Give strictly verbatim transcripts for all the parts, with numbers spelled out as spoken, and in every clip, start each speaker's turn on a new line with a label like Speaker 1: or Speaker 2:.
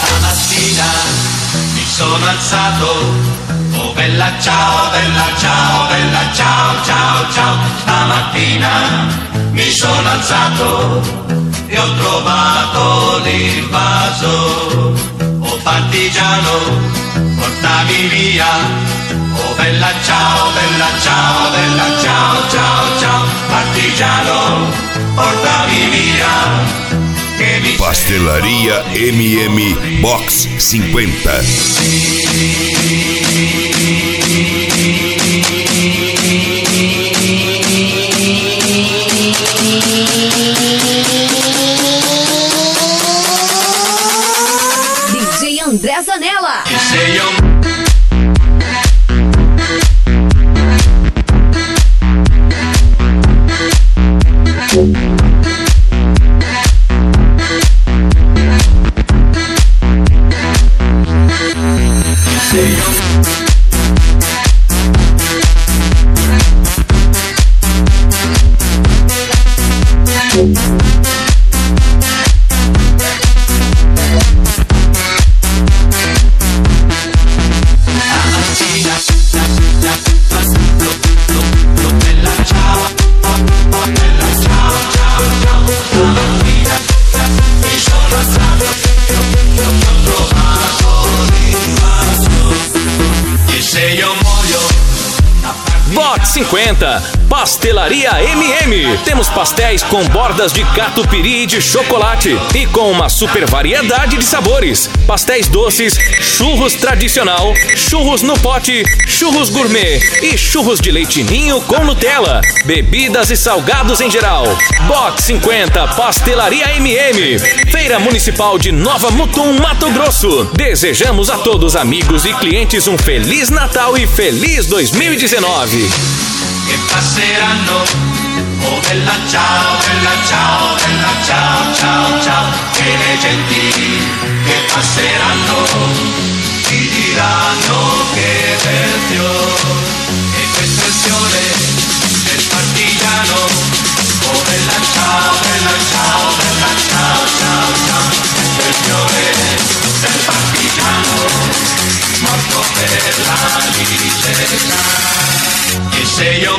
Speaker 1: Stamattina mi sono alzato, oh bella ciao, bella ciao, bella ciao, ciao, ciao. Stamattina mi sono alzato e ho trovato l'invaso. Oh partigiano, portami via, oh bella ciao, bella ciao, bella ciao, ciao, ciao. Partigiano, portami via.
Speaker 2: Pastelaria M M Box cinquenta.
Speaker 3: D J André Zanella.
Speaker 4: Box cinquenta, Pastelaria M M. Temos pastéis com bordas de catupiry e de chocolate e com uma super variedade de sabores. Pastéis doces, churros tradicional, churros no pote, churros gourmet e churros de leite ninho com Nutella. Bebidas e salgados em geral. Box cinquenta, Pastelaria M M. Feira Municipal de Nova Mutum, Mato Grosso. Desejamos a todos amigos e clientes um Feliz Natal e Feliz dois mil e dezenove.
Speaker 1: Che passeranno, oh bella ciao, bella ciao, bella ciao, ciao, ciao. E le genti che passeranno ti diranno che bel fiore. E questa è il fiore del partigiano, oh bella ciao, bella ciao, bella ciao, ciao, ciao. Questo è il fiore del partigiano, morto per la libertà. E se io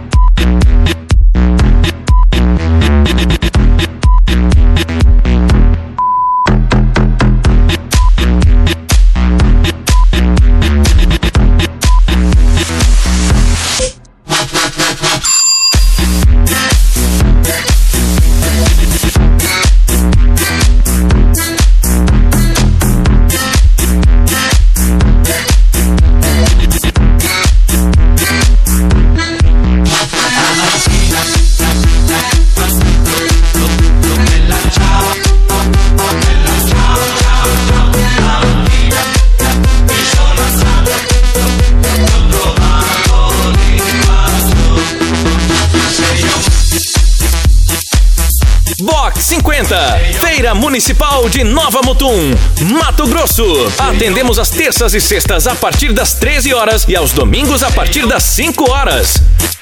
Speaker 4: cinquenta, Feira Municipal de Nova Mutum, Mato Grosso. Atendemos às terças e sextas a partir das treze horas e aos domingos a partir das cinco horas.